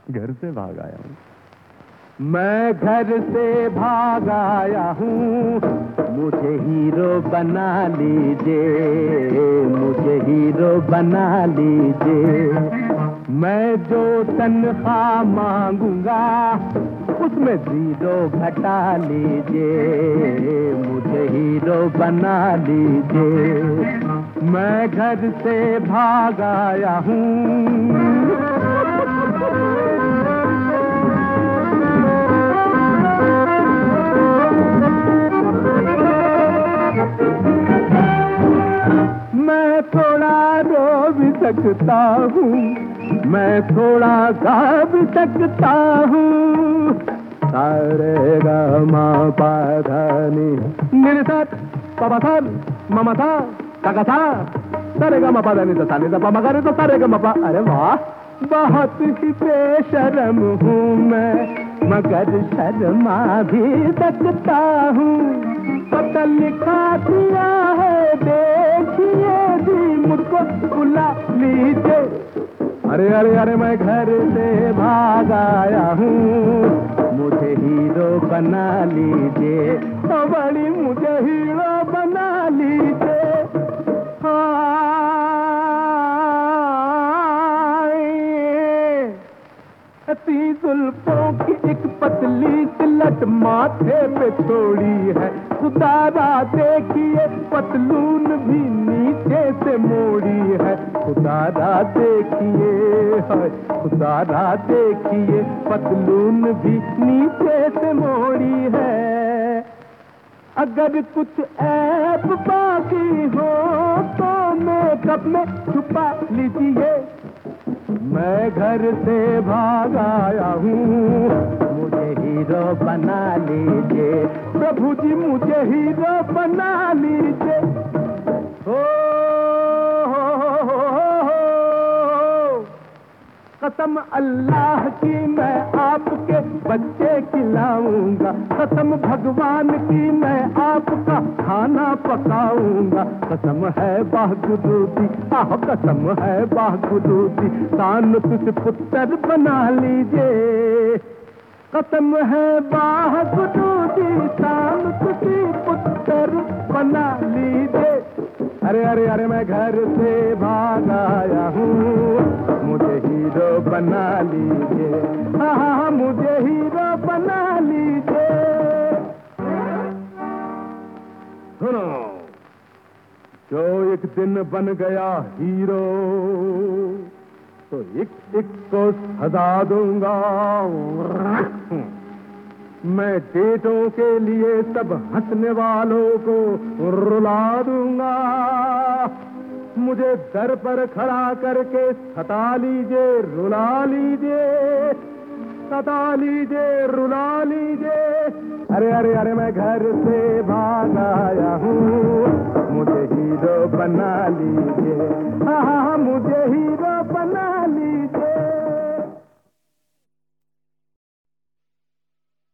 घर से भाग आया हूँ, मैं घर से भाग आया हूँ। मुझे हीरो बना लीजिए, मुझे हीरो बना लीजिए। मैं जो तनख्वाह मांगूंगा उसमें 0 घटा लीजिए, मुझे हीरो बना लीजिए। मैं घर से भाग आया हूँ। मैं थोड़ा रो भी सकता हूँ, मैं थोड़ा गा भी सकता हूँ। सारे गा मा पा धा नी मेरे साथ पापा था मामा था काका था। सारे गा मा पा धा नी सा नी सा पा मा गा रे तो सारे गा मा पा। अरे वाह, बहुत ही बेशर्म हूँ मैं, मगर शर्मा भी सकता हूँ। पता लिखा दिया है देखिए जी, मुझको बुला लीजिए। अरे अरे अरे मैं घर से भाग आया हूँ, मुझे हीरो बना लीजिए। ओ बड़ी मुझे हीरो बना लीजिए। हसी जुल्फों की एक पतली सी लट माथे पे छोड़ी है, खुदारा देखिए पतलून भी नीचे से मोड़ी है। खुदारा देखिए, खुदारा देखिए पतलून भी नीचे से मोड़ी है। अगर कुछ ऐप बाकी हो तो मेकअप में छुपा लीजिए। मैं घर से भाग आया हूँ, मुझे हीरो बना लीजिए। प्रभु जी मुझे हीरो बना लीजिए। हो कसम अल्लाह की मैं आपके बच्चे खिलाऊंगा, कसम भगवान की मैं आपका खाना पकाऊंगा। कसम है बागुरूदी, आह कसम है बागुरूदी, तान तुझ पुत्र बना लीजिए। कसम है बागुरूदी, तान तुझ पुत्र बना लीजिए। अरे अरे अरे मैं घर से भाग आया हूँ, मुझे हीरो बना लीजिए। हाँ हाँ हाँ मुझे हीरो बना लीजिए। सुनो, जो एक दिन बन गया हीरो तो एक एक को सजा दूंगा। मैं डेटों के लिए सब हंसने वालों को रुला दूंगा। मुझे दर पर खड़ा करके सता लीजिए, रुला लीजिए, सता लीजिए, रुला लीजिए। अरे अरे अरे मैं घर से भाग आया हूँ, मुझे हीरो बना लीजिए। हाँ हाँ हाँ मुझे